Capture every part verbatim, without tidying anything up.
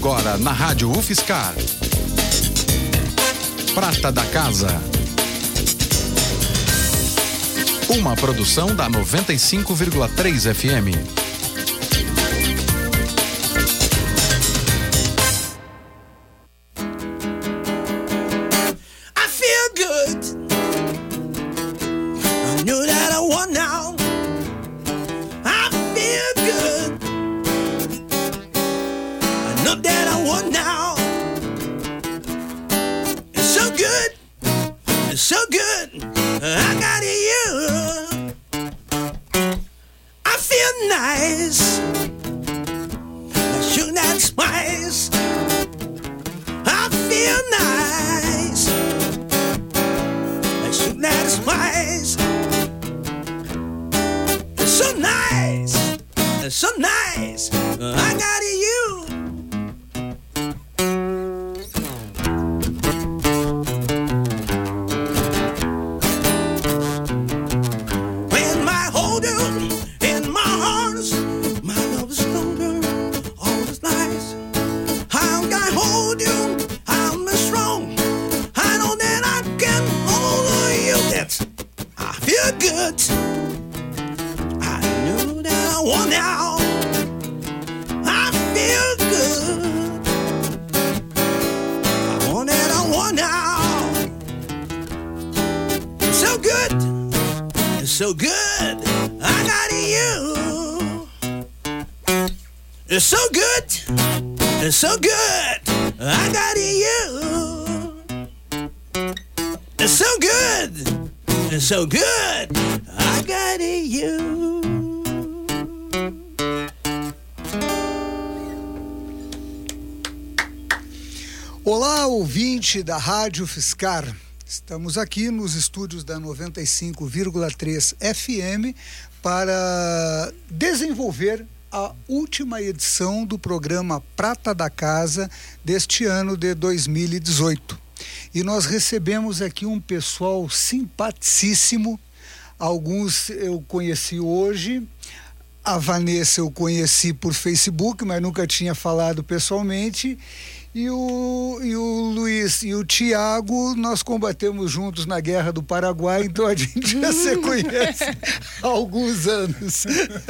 Agora na Rádio UFSCar. Prata da Casa. Uma produção da noventa e cinco vírgula três F M. I feel good. I knew that I won now. I feel good. I know that I won now. It's so good. It's so good. I got you. I feel nice. I shoot that spice. I feel nice. I shoot that spice. It's so nice. It's so nice. I got you. When I hold you in my arms, my love is stronger, always nice. How can I hold you? I'm strong. I know that I can hold you. That's, I feel good. I knew that I won now. I feel good. I want that I won now. It's so good. It's so good. I got you. It's so good. It's so good. I got you. It's so good. It's so good. I got you. Olá, ouvinte da Rádio UFSCar. Estamos aqui nos estúdios da noventa e cinco vírgula três F M para desenvolver a última edição do programa Prata da Casa deste ano de dois mil e dezoito. E nós recebemos aqui um pessoal simpaticíssimo. Alguns eu conheci hoje. A Vanessa eu conheci por Facebook, mas nunca tinha falado pessoalmente. E o, e o Luiz e o Tiago, nós combatemos juntos na Guerra do Paraguai, então a gente já se conhece há alguns anos.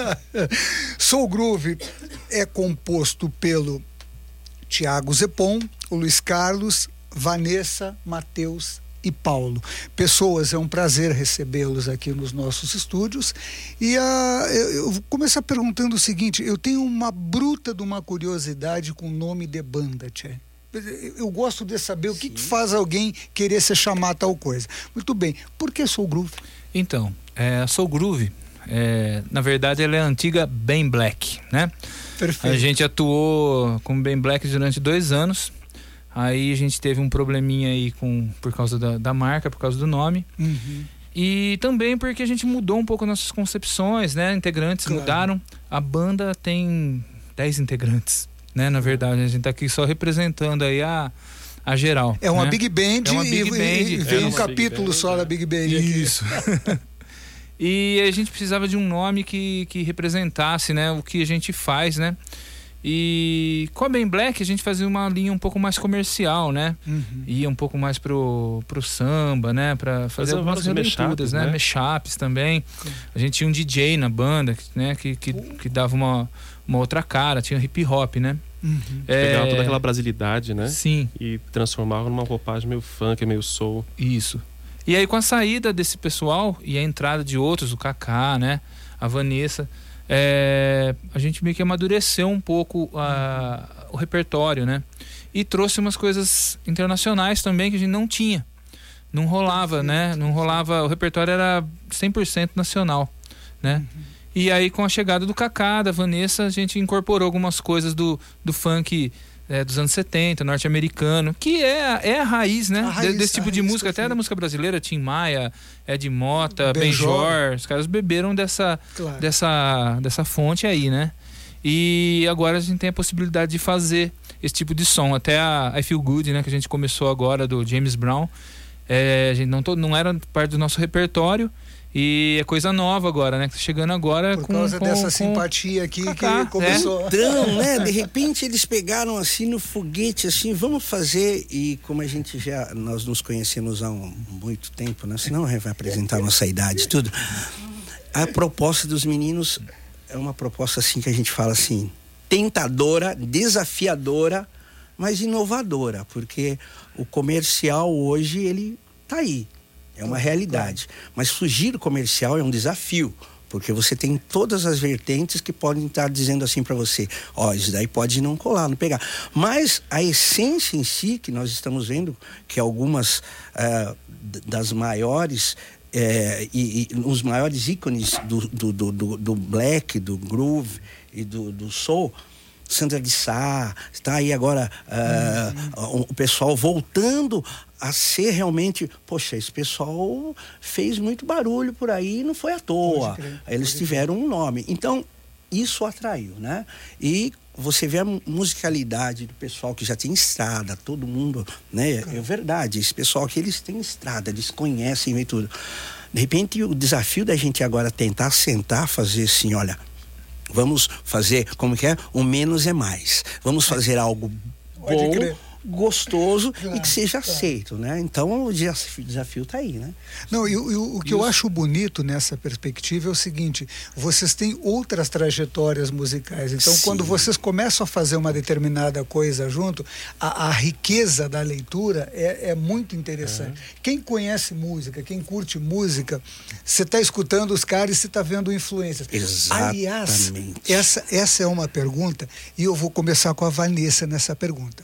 Soul Groove é composto pelo Tiago Zepon, o Luiz Carlos, Vanessa, Matheus e Paulo. Pessoas, é um prazer recebê-los aqui nos nossos estúdios. E a, eu vou começar perguntando o seguinte: eu tenho uma bruta de uma curiosidade com o nome de banda, tchê. Eu gosto de saber o que, que faz alguém querer se chamar tal coisa. Muito bem, por que Soul Groove? Então, é, a Soul Groove, é, na verdade, ela é a antiga Ben Black, né? Perfeito. A gente atuou com Ben Black durante dois anos. Aí a gente teve um probleminha aí com, por causa da, da marca, por causa do nome. Uhum. E também porque a gente mudou um pouco nossas concepções, né? Integrantes claro. mudaram. A banda tem dez integrantes, né? Na verdade, a gente tá aqui só representando aí a, a geral. É uma né? Big Band, é uma Big e, Band e veio é um capítulo Band, só é. da Big Band. Isso. E a gente precisava de um nome que, que representasse, né? O que a gente faz, né? E com a Ben Black a gente fazia uma linha um pouco mais comercial, né? Uhum. Ia um pouco mais pro, pro samba, né? Pra fazer, fazer algumas releituras, né? né? Mashups também. Uhum. A gente tinha um D J na banda, né? Que, que, que dava uma, uma outra cara, tinha hip hop, né? Uhum. É... Pegava toda aquela brasilidade, né? Sim. E transformava numa roupagem meio funk, meio soul. Isso. E aí com a saída desse pessoal e a entrada de outros, o Kaká, né? A Vanessa... É, a gente meio que amadureceu um pouco a, o repertório, né? E trouxe umas coisas internacionais também que a gente não tinha. Não rolava, né? Não rolava, o repertório era cem por cento nacional, né? Uhum. E aí com a chegada do Kaká, da Vanessa, a gente incorporou algumas coisas do, do funk é, dos anos setenta, norte-americano, que é, é a raiz, né? A raiz, desse tipo de música, até da música brasileira, Tim Maia, Ed Mota, Benjor, os caras beberam dessa, claro. dessa, dessa fonte aí, né? E agora a gente tem a possibilidade de fazer esse tipo de som. Até a I Feel Good, né, que a gente começou agora, do James Brown, é, a gente não, to, não era parte do nosso repertório, E é coisa nova agora, né? Que tá chegando agora Por com... causa com, dessa com... simpatia aqui Kaká, que começou. Então, né, de repente eles pegaram assim no foguete, assim, vamos fazer, e como a gente já, nós nos conhecemos há um, muito tempo, né, senão vai apresentar a nossa idade e tudo, a proposta dos meninos é uma proposta assim que a gente fala assim, tentadora, desafiadora, mas inovadora, porque o comercial hoje, ele tá aí, é uma realidade, mas fugir do comercial é um desafio, porque você tem todas as vertentes que podem estar dizendo assim para você, ó, oh, isso daí pode não colar, não pegar. Mas a essência em si, que nós estamos vendo, que algumas uh, das maiores, uh, e, e os maiores ícones do, do, do, do, do black, do groove e do, do soul, Sandra de Sá, está aí agora uh, uhum. o pessoal voltando a ser realmente, poxa, esse pessoal fez muito barulho por aí, não foi à toa. Crer, eles tiveram um nome. Então, isso atraiu, né? E você vê a musicalidade do pessoal que já tem estrada, todo mundo, né? É verdade, esse pessoal aqui, eles têm estrada, eles conhecem e tudo. De repente, o desafio da gente agora tentar sentar, fazer assim, olha, vamos fazer, como que é? O menos é mais. Vamos fazer algo bom, gostoso claro, e que seja claro. aceito, né? Então o desafio está aí, né? Não, e, e o que Isso. eu acho bonito nessa perspectiva é o seguinte, vocês têm outras trajetórias musicais, então Sim. quando vocês começam a fazer uma determinada coisa junto, a, a riqueza da leitura é, é muito interessante. É. Quem conhece música, quem curte música, você está escutando os caras e você está vendo influências. Exatamente. Aliás, essa, essa é uma pergunta e eu vou começar com a Vanessa nessa pergunta.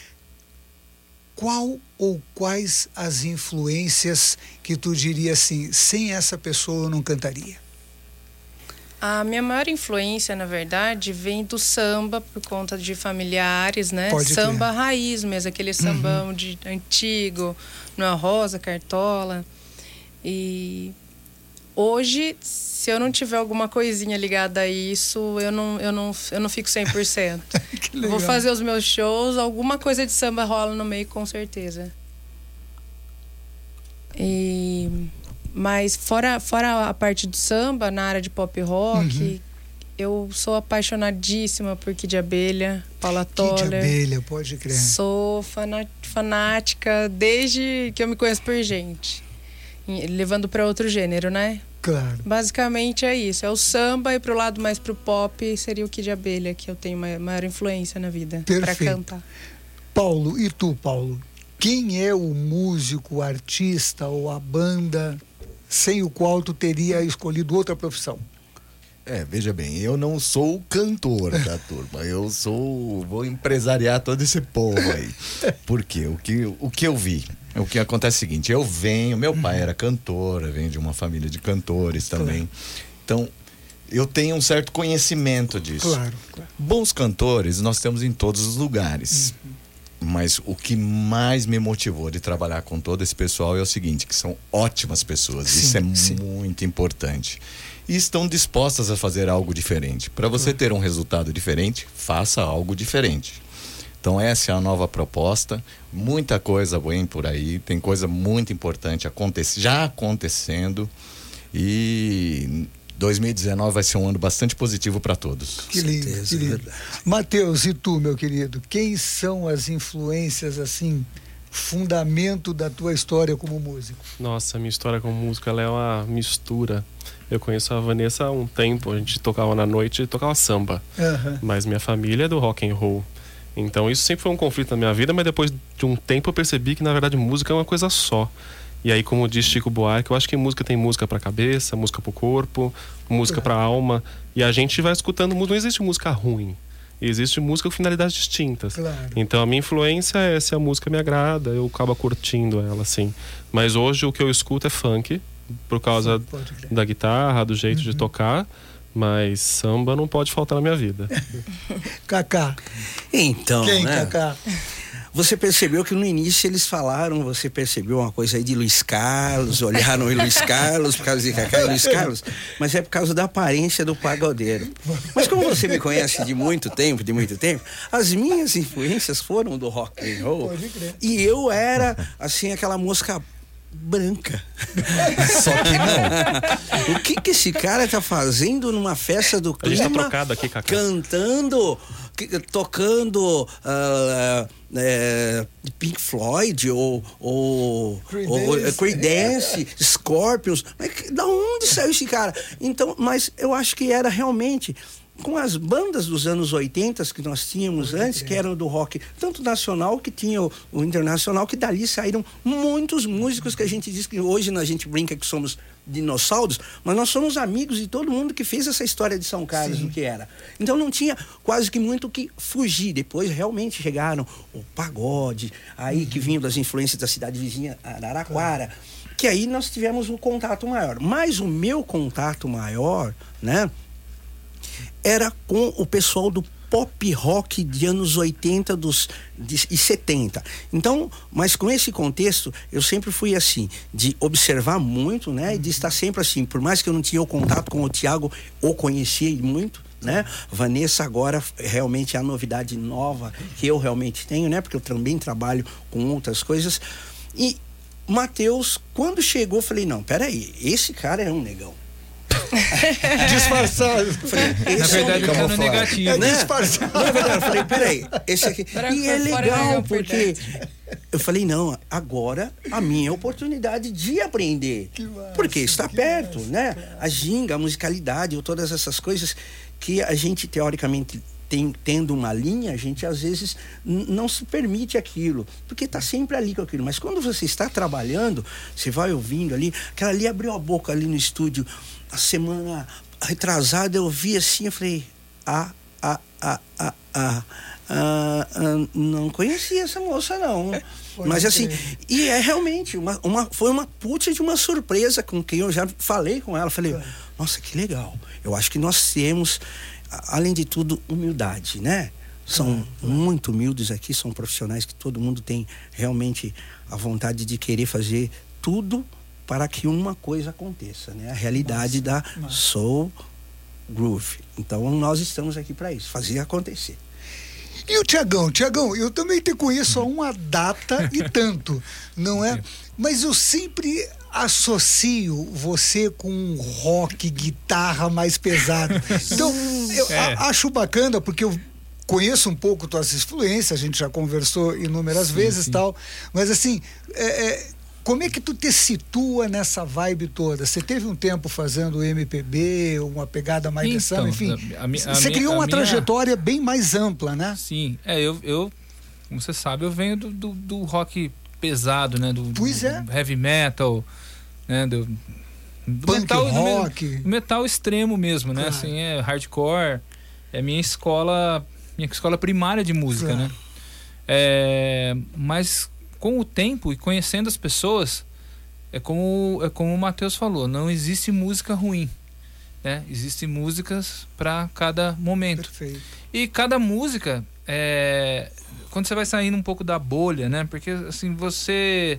Qual ou quais as influências que tu diria assim, sem essa pessoa eu não cantaria? A minha maior influência, na verdade, vem do samba por conta de familiares, né? Pode samba crer. Raiz mesmo, aquele sambão uhum. de antigo, Noel Rosa, Cartola. E hoje, se eu não tiver alguma coisinha ligada a isso, eu não, eu não, eu não fico cem por cento. Vou fazer os meus shows, alguma coisa de samba rola no meio, com certeza. E, mas fora, fora a parte do samba, na área de pop rock, uhum. eu sou apaixonadíssima por Kid Abelha, Paula Toller. Kid Abelha, pode crer. Sou fanática desde que eu me conheço por gente. Levando para outro gênero, né? Claro. Basicamente é isso. É o samba e pro lado mais pro pop seria o Kid Abelha, que eu tenho uma maior influência na vida para cantar. Paulo, e tu, Paulo? Quem é o músico, o artista ou a banda sem o qual tu teria escolhido outra profissão? É, veja bem, eu não sou o cantor da turma, eu sou, vou empresariar todo esse povo aí. Por quê? O que, o que eu vi? O que acontece é o seguinte, eu venho, meu pai era cantor, eu venho de uma família de cantores também, então eu tenho um certo conhecimento disso. Claro, claro. Bons cantores nós temos em todos os lugares, uhum. mas o que mais me motivou de trabalhar com todo esse pessoal é o seguinte, que são ótimas pessoas, sim, isso é sim. muito importante. E estão dispostas a fazer algo diferente. Para você uhum. ter um resultado diferente, faça algo diferente. Então essa é a nova proposta, muita coisa vem por aí, tem coisa muito importante acontece, já acontecendo, e dois mil e dezenove vai ser um ano bastante positivo para todos. Que lindo, que lindo. Matheus, e tu, meu querido, quem são as influências, assim, fundamento da tua história como músico? Nossa, a minha história como músico, ela é uma mistura. Eu conheço a Vanessa há um tempo, a gente tocava na noite e tocava samba, uhum. mas minha família é do rock and roll. Então isso sempre foi um conflito na minha vida, mas depois de um tempo eu percebi que na verdade música é uma coisa só. E aí, como diz Chico Buarque, eu acho que música tem música pra cabeça, música pro corpo, música claro. pra alma. E a gente vai escutando música, não existe música ruim. Existe música com finalidades distintas. Claro. Então a minha influência é se a música me agrada, eu acabo curtindo ela, assim. Mas hoje o que eu escuto é funk, por causa da guitarra, do jeito uhum. de tocar. Mas samba não pode faltar na minha vida. Kaká. Então, Quem, né? Kaká? Você percebeu que no início eles falaram, você percebeu uma coisa aí de Luiz Carlos, olharam em Luiz Carlos por causa de Kaká e Luiz Carlos, mas é por causa da aparência do pagodeiro. Mas como você me conhece de muito tempo, de muito tempo, as minhas influências foram do rock and roll. Pode crer. E eu era, assim, aquela música branca. Só que não. O que que esse cara tá fazendo numa festa do A gente clima? tá trocado aqui, Cacá. Cantando, que- tocando ah, é, Pink Floyd ou, ou, ou Creedence. Creedence, Scorpions. Mas que- da onde saiu esse cara? Então, mas eu acho que era realmente com as bandas dos anos oitenta que nós tínhamos antes, que eram do rock tanto nacional, que tinha o, o internacional, que dali saíram muitos músicos que a gente diz que hoje a gente brinca que somos dinossauros, mas nós somos amigos de todo mundo que fez essa história de São Carlos, o que era. Então não tinha quase que muito o que fugir. Depois realmente chegaram o pagode, aí que vinham das influências da cidade vizinha, Araraquara, que aí nós tivemos um contato maior. Mas o meu contato maior, né, era com o pessoal do pop rock de anos oitenta dos, de, e setenta. Então, mas com esse contexto, eu sempre fui assim, de observar muito, né? E de estar sempre assim, por mais que eu não tinha o contato com o Thiago, ou conhecia muito, né? Vanessa agora realmente é a novidade nova que eu realmente tenho, né? Porque eu também trabalho com outras coisas. E Matheus, quando chegou, eu falei, não, peraí, esse cara é um negão. Disfarçado. Falei, Na esse é um verdade, negão. tá no negativo. É Né? disfarçado. Não é verdade, eu falei, peraí, esse aqui. Branco E é por fora, legal, negão por porque dentro. eu falei, não, agora a minha oportunidade de aprender. massa, Porque está que perto, massa, né? A ginga, a musicalidade, ou todas essas coisas que a gente, teoricamente, tem, tendo uma linha, a gente às vezes n- não se permite aquilo, porque está sempre ali com aquilo. Mas quando você está trabalhando, você vai ouvindo ali, aquela ali abriu a boca ali no estúdio, a semana retrasada eu vi assim, eu falei, ah, ah, ah, ah, ah, ah, ah, não conhecia essa moça não. Pode Mas assim, crer. e é realmente, uma, uma, foi uma puta de uma surpresa com quem eu já falei com ela. Falei, nossa, que legal. Eu acho que nós temos, a- além de tudo, humildade, né? São muito humildes aqui, são profissionais que todo mundo tem realmente a vontade de querer fazer tudo para que uma coisa aconteça, né? A realidade da massa. Soul Groove. Então nós estamos aqui para isso, fazer acontecer. E o Tiagão? Tiagão, eu também te conheço há uma data e tanto, não é? Mas eu sempre associo você com um rock, guitarra mais pesado. Então, eu É. a- acho bacana, porque eu conheço um pouco tuas influências, a gente já conversou inúmeras Sim, vezes e sim. tal, mas assim, é, é, como é que tu te situa nessa vibe toda? Você teve um tempo fazendo M P B, uma pegada mais de samba, enfim. a mi- a Você minha- criou a uma minha- trajetória bem mais ampla, né? Sim, é, eu, eu como você sabe, eu venho do, do, do rock pesado, né? Do, Pois do é. heavy metal, né? Do, do Punk metal, do rock. me- do metal extremo mesmo, né? Claro. Assim, é hardcore. É minha escola, minha escola primária de música, Claro. né? É, mas com o tempo e conhecendo as pessoas, é como, é como o Matheus falou, não existe música ruim, né? Existem músicas para cada momento. Perfeito. E cada música, é, quando você vai saindo um pouco da bolha, né? Porque assim, você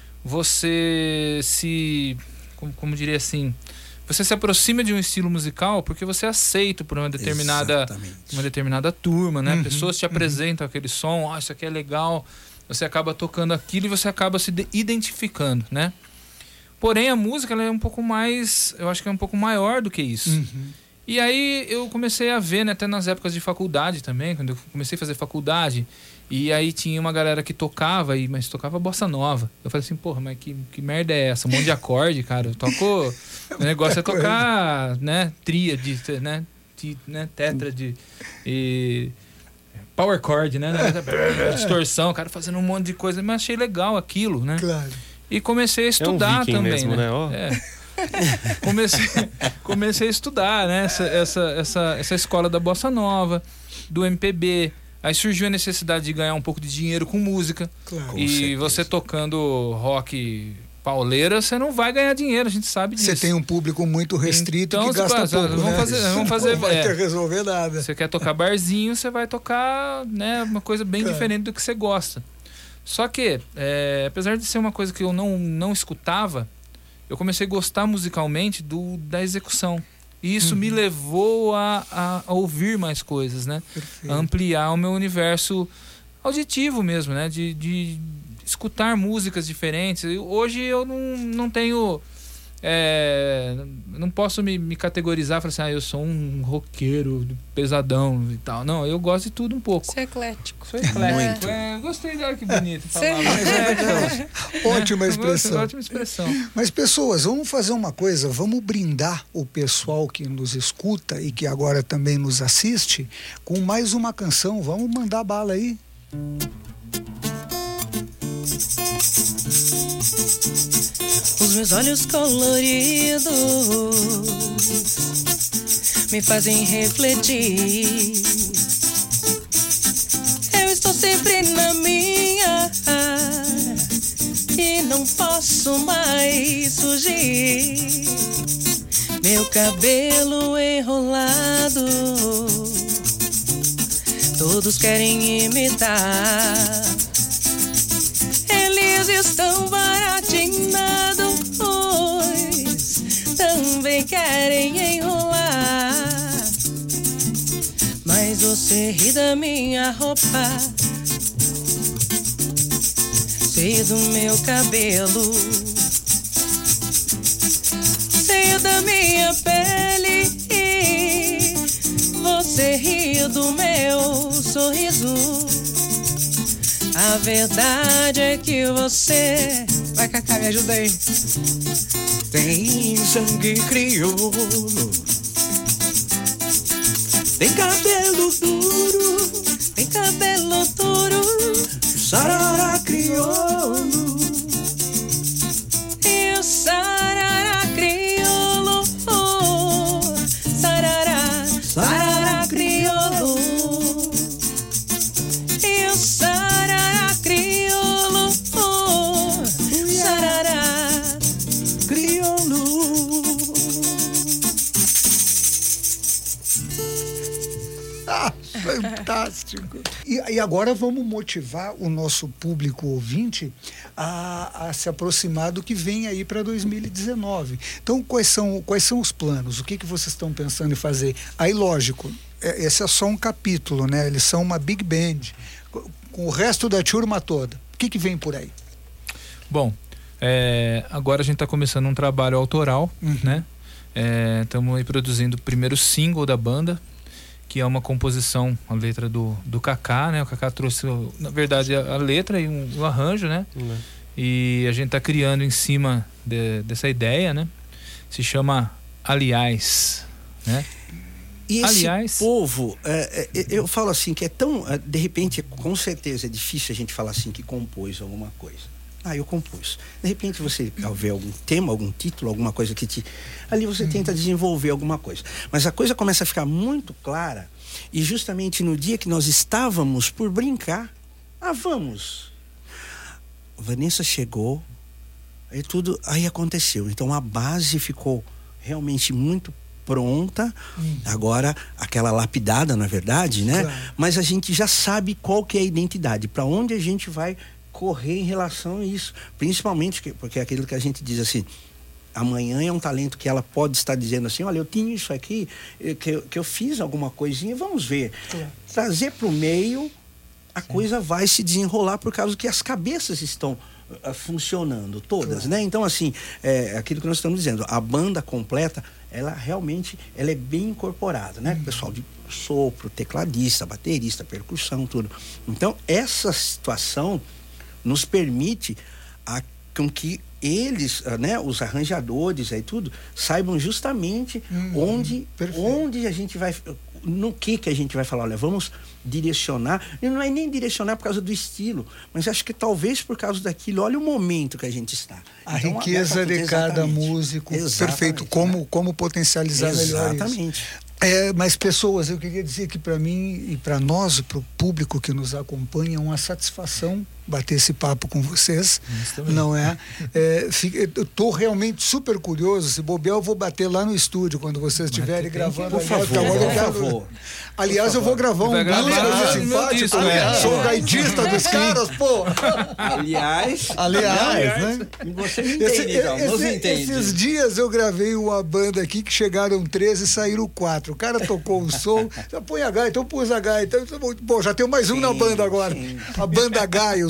você se como, como diria assim, você se aproxima de um estilo musical porque você é aceito por uma determinada Exatamente. uma determinada turma, né? Uhum, Pessoas te apresentam aquele som, ah, isso aqui é legal. Você acaba tocando aquilo e você acaba se de- identificando, né? Porém, a música ela é um pouco mais, eu acho que é um pouco maior do que isso. Uhum. E aí eu comecei a ver, né, até nas épocas de faculdade também, quando eu comecei a fazer faculdade, e aí tinha uma galera que tocava, e, mas tocava bossa nova. Eu falei assim, porra, mas que, que merda é essa? Um monte de acorde, cara. Eu toco. O negócio é tocar, né, tríade, né? Ti, né, tetra de. E power chord, né? Distorção, cara fazendo um monte de coisa, mas achei legal aquilo, né? Claro. E comecei a estudar viking também, mesmo, né? né? Ó. É. comecei, comecei a estudar, né? Essa, essa, essa, essa escola da bossa nova, do M P B. Aí surgiu a necessidade de ganhar um pouco de dinheiro com música. Claro. Com e certeza. você tocando rock pauleira, você não vai ganhar dinheiro, a gente sabe disso. Você tem um público muito restrito Então, que gasta você- pouco, vamos né? fazer- vamos fazer- Não vai é. ter resolver nada. Você quer tocar barzinho, você vai tocar, né, uma coisa bem Claro. diferente do que você gosta. Só que, é, apesar de ser uma coisa que eu não, não escutava, eu comecei a gostar musicalmente do, da execução. E isso me levou a, a, a ouvir mais coisas, né? Perfeito. A ampliar o meu universo auditivo mesmo, né? De, de escutar músicas diferentes. Hoje eu não, não tenho... É, não posso me, me categorizar e falar assim, ah, eu sou um roqueiro pesadão e tal. Não, eu gosto de tudo um pouco. Você é eclético. Sou eclético. É, gostei dela, que bonito. É, ótima expressão. Ótima expressão. Mas, pessoas, vamos fazer uma coisa, vamos brindar o pessoal que nos escuta e que agora também nos assiste com mais uma canção. Vamos mandar bala aí. Os meus olhos coloridos me fazem refletir. Eu estou sempre na minha e não posso mais fugir. Meu cabelo enrolado, todos querem imitar. Eles estão baratinados, pois também querem enrolar. Mas você ri da minha roupa, sei do meu cabelo, sei da minha pele. Você ri do meu sorriso. A verdade é que você... Vai, Cacá, me ajuda aí. Tem sangue crioulo, tem cabelo duro, tem cabelo duro, sarará crioulo. E o sarará crioulo, oh, sarará, sarará crioulo. E o sarará crioulo, oh, sarará crioulo. Ah, fantástico. E, e agora vamos motivar o nosso público ouvinte a, a se aproximar do que vem aí para dois mil e dezenove. Então, quais são, quais são os planos? O que, que vocês estão pensando em fazer? Aí, lógico, é, esse é só um capítulo, né? Eles são uma big band, com, com o resto da turma toda. O que, que vem por aí? Bom, é, agora a gente está começando um trabalho autoral, uhum. né? Estamos aí produzindo o primeiro single da banda, que é uma composição, a letra do, do Cacá, né? O Cacá trouxe, na verdade, a, a letra e um, um arranjo, né? Uhum. E a gente tá criando em cima de, dessa ideia, né? Se chama Aliás, né? E esse Aliás, povo, é, é, eu falo assim, que é tão, de repente, com certeza é difícil a gente falar assim que compôs alguma coisa. Ah, eu compus. De repente você, ao ver algum tema, algum título, alguma coisa que te... Ali você tenta desenvolver alguma coisa. Mas a coisa começa a ficar muito clara e justamente no dia que nós estávamos por brincar, ah, vamos. A Vanessa chegou, aí tudo, aí aconteceu. Então a base ficou realmente muito pronta, hum. agora aquela lapidada, na verdade, né? Claro. Mas a gente já sabe qual que é a identidade, para onde a gente vai correr em relação a isso, principalmente que, porque é aquilo que a gente diz assim, amanhã é um talento que ela pode estar dizendo assim, olha, eu tinha isso aqui, que eu, que eu fiz alguma coisinha, vamos ver. Claro. Trazer para o meio, a Sim. coisa vai se desenrolar por causa que as cabeças estão uh, funcionando, todas, claro. né? Então, assim, é aquilo que nós estamos dizendo, a banda completa, ela realmente, ela é bem incorporada, né? Hum. Pessoal de sopro, tecladista, baterista, percussão, tudo. Então, essa situação nos permite a, com que eles, né, os arranjadores e tudo, saibam justamente hum, onde, onde a gente vai, no que que a gente vai falar, olha, vamos direcionar, e não é nem direcionar por causa do estilo, mas acho que talvez por causa daquilo, olha o momento que a gente está. A então, riqueza de cada músico, exatamente, perfeito, como, né? como potencializar exatamente. melhor isso. Exatamente. É, mas pessoas, eu queria dizer que para mim e para nós, para o público que nos acompanha, é uma satisfação bater esse papo com vocês, não é? é eu estou realmente super curioso, se bobear eu vou bater lá no estúdio quando vocês estiverem gravando. Por favor, aliás, por favor. Aliás, por eu vou gravar um gravar simpático, aliás, sou gaitista dos caras, pô. Aliás, aliás, né? Você me entende, esse, então, esse, nos entende. Esses dias eu gravei uma banda aqui que chegaram treze e saíram quatro. O cara tocou um som, já põe a gaita, eu pus a gaita. Bom, já tem mais um sim, na banda agora. Sim. A banda Gaia,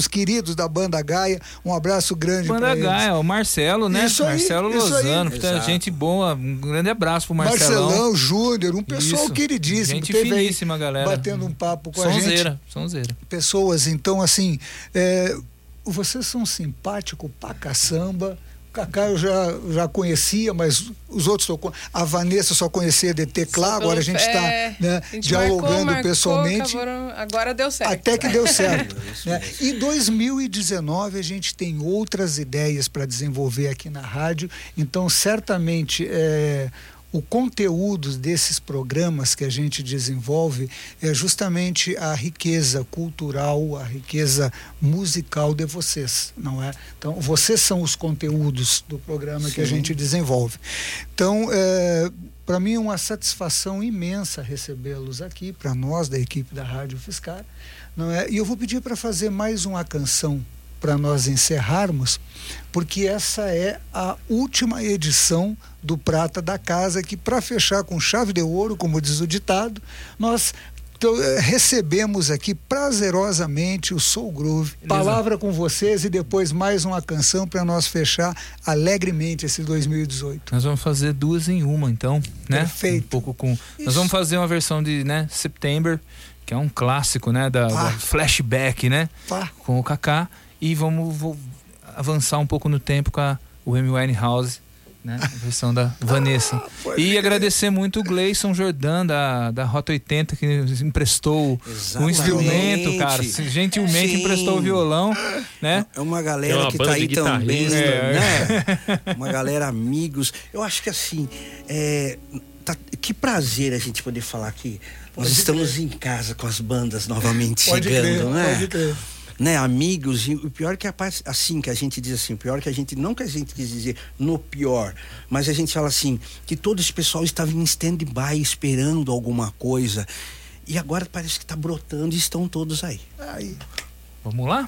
os queridos da Banda Gaia. Um abraço grande para eles. Banda Gaia, o Marcelo, né? Isso aí, Marcelo isso Lozano, aí. tá, gente boa. Um grande abraço pro Marcelão. Marcelão Júnior, um pessoal Isso. queridíssimo. Gente Teve aí finíssima, galera. batendo um papo com Sonzeira, a gente. sonzeira. Pessoas, então, assim, é, vocês são simpáticos pra caçamba. O Cacá eu já, já conhecia, mas os outros tô, a Vanessa só conhecia de teclado, agora a gente está é, né, a gente dialogando marcou, marcou, pessoalmente. acabaram, agora deu certo. Até que deu certo. Né? E dois mil e dezenove a gente tem outras ideias para desenvolver aqui na rádio, então certamente é, o conteúdo desses programas que a gente desenvolve é justamente a riqueza cultural, a riqueza musical de vocês, não é? Então, vocês são os conteúdos do programa Sim. que a gente desenvolve. Então, é, para mim é uma satisfação imensa recebê-los aqui, para nós da equipe da Rádio Fiscar, não é? E eu vou pedir para fazer mais uma canção para nós encerrarmos, porque essa é a última edição do Prata da Casa, que para fechar com chave de ouro, como diz o ditado, nós recebemos aqui prazerosamente o Soul Groove. Beleza. Palavra com vocês e depois mais uma canção para nós fechar alegremente esse dois mil e dezoito. Nós vamos fazer duas em uma, então, né? Perfeito. Um pouco com... Isso. Nós vamos fazer uma versão de, né, September, que é um clássico, né, da, Pá. da Flashback, né? Pá. Com o Cacá. E vamos vou avançar um pouco no tempo com a Amy Winehouse, né? A versão da Vanessa. Ah, e agradecer muito o Gleison Jordan da, da Rota oitenta, que nos emprestou o instrumento, cara. Gentilmente Sim. emprestou o violão, né? É uma galera uma que tá aí também, é. né? Uma galera amigos. Eu acho que assim, é, tá, que prazer a gente poder falar que nós pode estamos crer. Em casa com as bandas novamente pode chegando, crer, né? Pode crer. Né, amigos, e o pior que é assim, que a gente diz assim, o pior que a gente, não que a gente quis dizer no pior, mas a gente fala assim, que todo esse pessoal estava em stand-by esperando alguma coisa, e agora parece que está brotando e estão todos aí. aí. Vamos lá?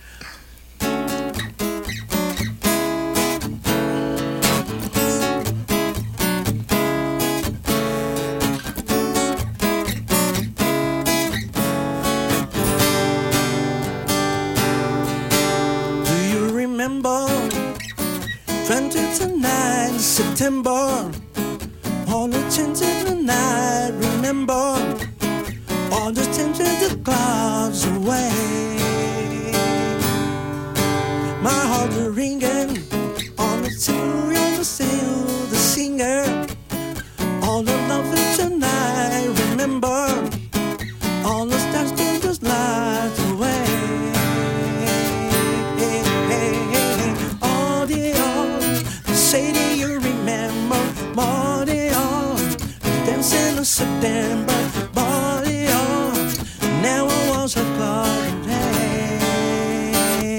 twenty-nine September, all the changes the night. Remember, all the changes the clouds away. My heart is ringing on the tune of the still the singer. All the love is tonight. Remember, all the stars still just light away. Say do you remember, body on, dancing in September, body on, never was a golden day.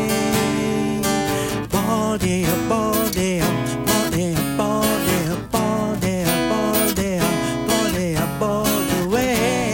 Body up, body up, body up, body up, body up, body up, body up, body way.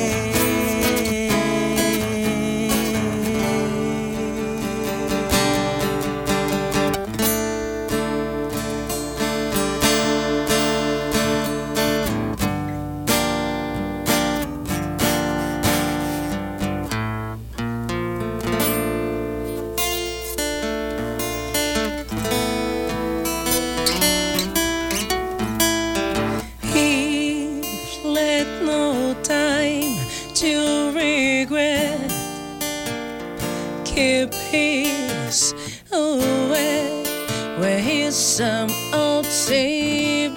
Keep his away where he's some old seabed.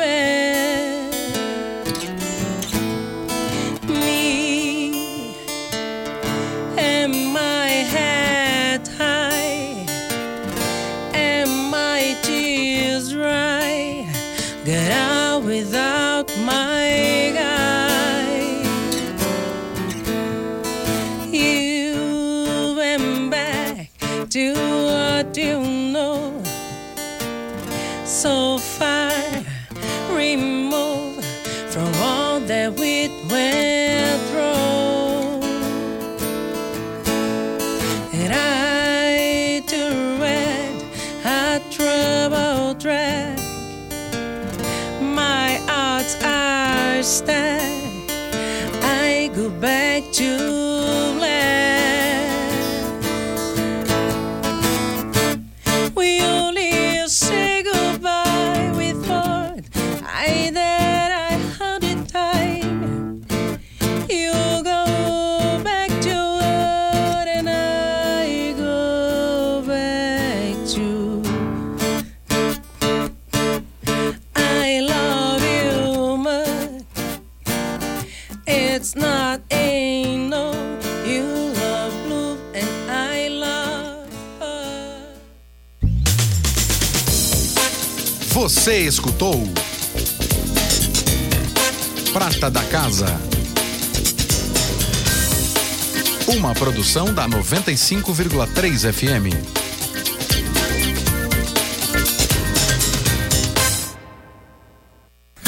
Me and my head high and my tears dry, get out without my guy. You went back to what you know, so far removed from all that we went through. And I too read a troubled track. My odds are stacked. I go back to land. That's not ain't no. You love blue and I love her. Você escutou Prata da Casa, uma produção da noventa e cinco vírgula três F M.